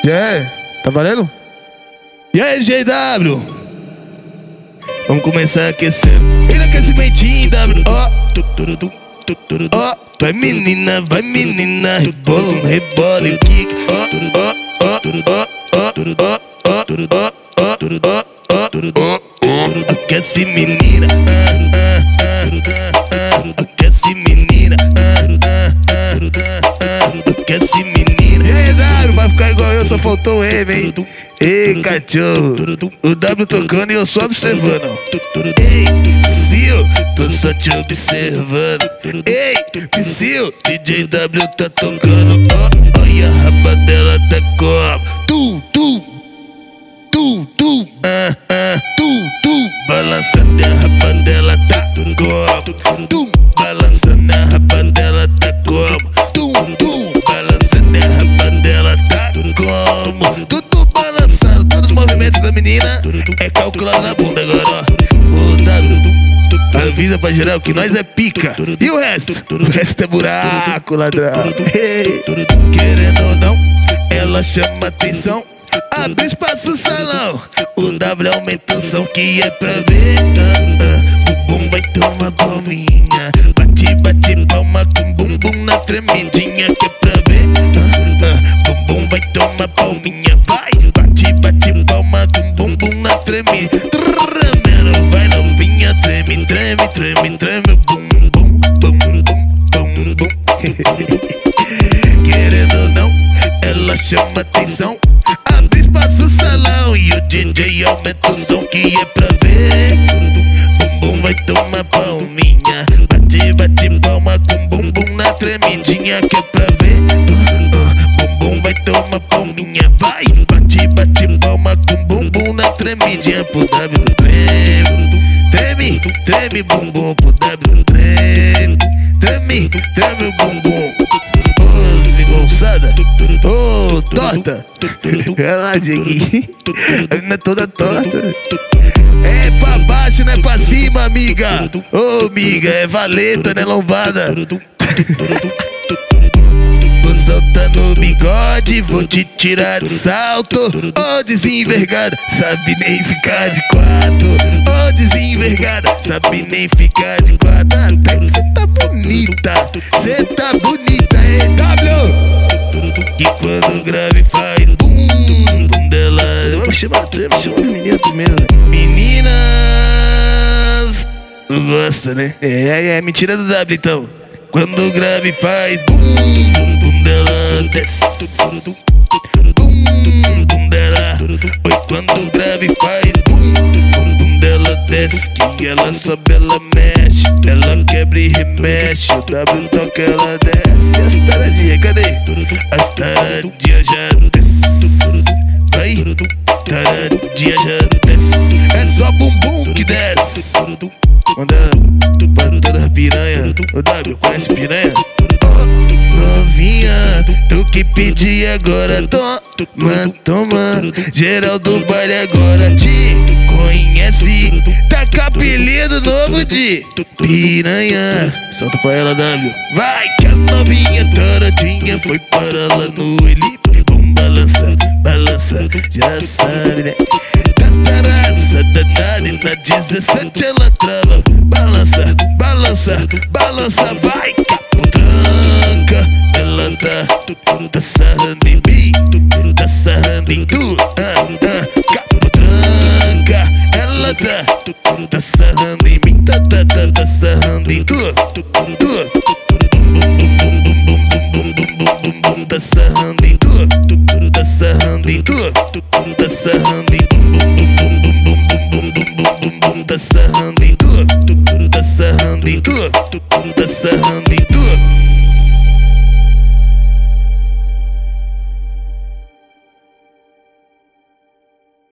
Já é? Tá valendo? E aí, GW? Vamos começar aquecendo. Vira aquecimentinho, W. Ó, ó, vai menina, rebola, rebola e o kick. Ó, ó, ó, ó, ó, ó, ó, ó, ó, aquece menina, aquece menina, aquece menina. E aí, W, vai ficar igual eu, só faltou o M, hein? Ei, cachorro, o W tocando e eu só observando. Ei, Psyu, tô só te observando. Ei, Psyu, DJ W tá tocando. Ó, olha a raba dela tá como balançando a raba dela tá como balançando a raba dela tá como balançando a raba dela tá como tudo balançando, todos os movimentos da menina é calculado na bunda. Agora ó, o W avisa pra geral que nós é pica. E o resto é buraco, ladrão. Hey. Querendo ou não, ela chama atenção. Abre espaço no salão, o W aumenta o som que é pra ver. Bumbum vai tomar palminha, bate palma com bumbum na tremidinha que é pra ver. Bumbum vai tomar palminha, vai, bate palma com bumbum na tremidinha. Mano, vai novinha, treme o bumbum, bum. Querendo ou não, ela chama atenção. Abre espaço no salão e o DJ aumenta o som que é pra ver. Bumbum vai tomar palminha, bate palma com bumbum na tremidinha que é pra ver. Bumbum vai tomar palminha, vai, bate palma com bumbum na tremidinha pro W treme bumbum pro W treme o bumbum. Ô, desengonçada, ô, torta, ela Diguinho, a menina toda torta. É pra baixo, não é pra cima, amiga. Ô, amiga, é valeta, né, lombada. Vou soltar no bigode, vou te tirar de salto. Ô, desenvergada, sabe nem ficar de quatro. Ô, desenvergada, sabe nem ficar de quatro. Até que cê tá bonita, cê tá bonita, hein, W? Que quando o grave faz bum dela. Vamos chamar de menina primeiro, né? Meninas, tu gosta, né? É mentira do W, então. Quando o grave faz bum dela desce, bum dela. Oi, quando o grave faz bum dela desce, que ela sobe, ela mexe, ela quebra e remexe. O W toca, ela desce. As taradinhas, cadê? As taradinhas já desce. Vai, taradinha já desce. É só bumbum que desce. Mandando para toda piranha. O W conhece piranha? Novinha, tu que pedi agora, toma. Geral do baile agora te conhece. Tá com apelido novo de piranha. Solta pra ela, W. Vai que a novinha taradinha foi para lá no Elipe. Bom, balança, já sabe, né? Tataraça danada e na 17 ela trava. Balança, vai, capotranca. Ela tá sarrando em mim, tá sarrando em tu. Capotranca, ela tá sarrando em mim, tá sarrando em tu. Tá sarrando em tu, tá sarrando em tu, tá sarrando em tá sarrando em tu, tá sarrando em tu, tá sarrando em tu.